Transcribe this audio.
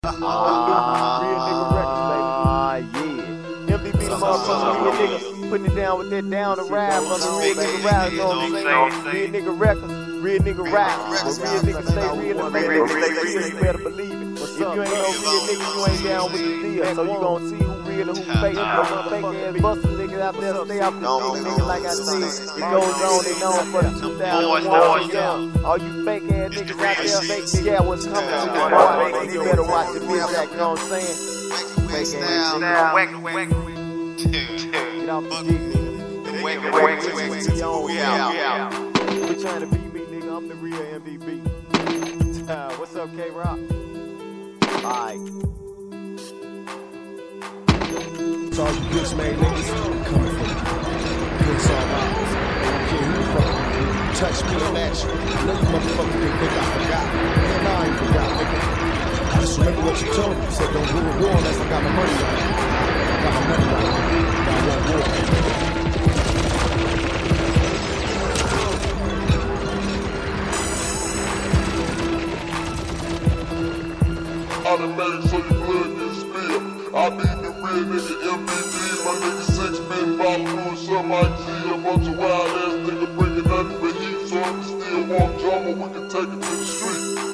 Yeah. MVP the motherfucker, real nigga, putting it down with that down the ride, real nigga ride, you know what I'm saying? Real nigga records, real nigga ride. Real nigga stay real and real nigga stay real, you better believe it. If you ain't no real nigga, you ain't down with the deal. So you gon' see who real and who fake. Fake ass bustin' niggas out there, stay off the street, nigga, like I said. It goes on and on for the 2001. All you fake ass niggas out there, fake, yeah, what's coming to you? You better watch the bitch act, you know what I'm saying? Fake ass niggas. Get off the dick, nigga. Quit trying to beat me, nigga. I'm the real MVP. What's up, K-Rock? Alright. So all you bitch made niggas coming for you. It's all right. I don't care who the fuck you touch me and ask you. I know you motherfuckers didn't think I forgot. Man, I ain't forgot, nigga. I just remember what you told me. You said don't go to war unless I got my money on it. I got my money on it. I won't war. Automatic so your blood gets spilled. I be the real nigga MVP. My nigga 6 been following some IG. A bunch of wild ass nigga bringing nothing but heat. So if you still want drama, we can take it to the street.